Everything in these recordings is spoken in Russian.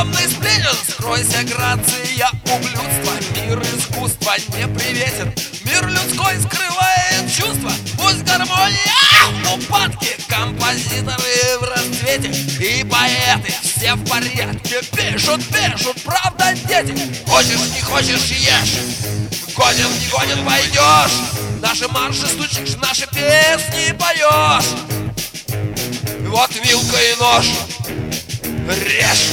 Темный сплетен, скройся, грация ублюдства. Мир искусства не приветен, мир людской скрывает чувства. Пусть гармония в упадке, композиторы в расцвете и поэты все в порядке. Пишут, правда, дети. Хочешь, не хочешь, ешь. Годен, не годен, пойдешь. Наши марши стучишь, наши песни поешь. Вот вилка и нож, режь.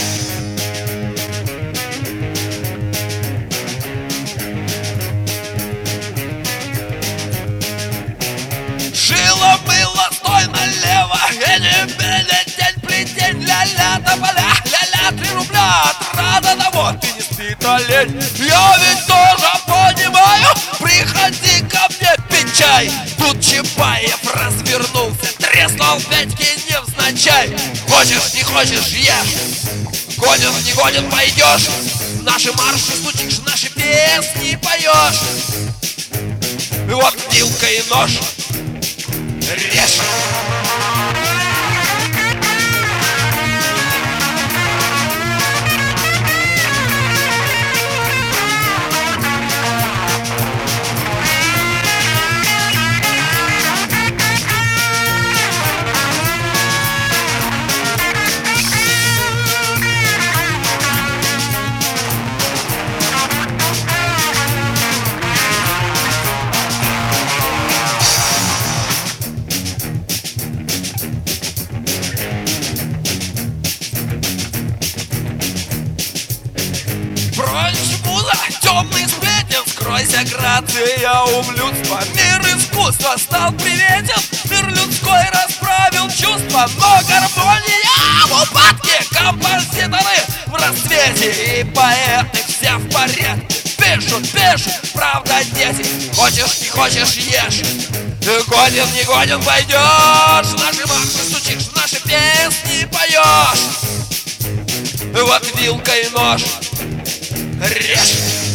Шило было, стой налево. Эни-бени, тень, плетень. Ля-ля, тополя, ля-ля, 3 рубля. Рада того, ты не спит, олень. Я ведь тоже понимаю. Приходи ко мне, пить чай. Тут Чапаев развернулся, треснул Петьки невзначай. Хочешь, не хочешь, ешь. Годен, не годен, пойдешь. Наши марши стучишь, наши песни поешь. Вот вилка и нож, режь. Прочь муза, темный сплетен, скройся, грация ублюдства. Мир искусства стал приветен, мир людской расправил чувства. Но гармония в упадке, композиторы в расцвете и поэты все в порядке. Пишут, правда, дети. Хочешь, не хочешь, ешь. Годен, не годен, пойдешь. Наши марши стучишь, наши песни поешь. Вот вилка и нож, режь.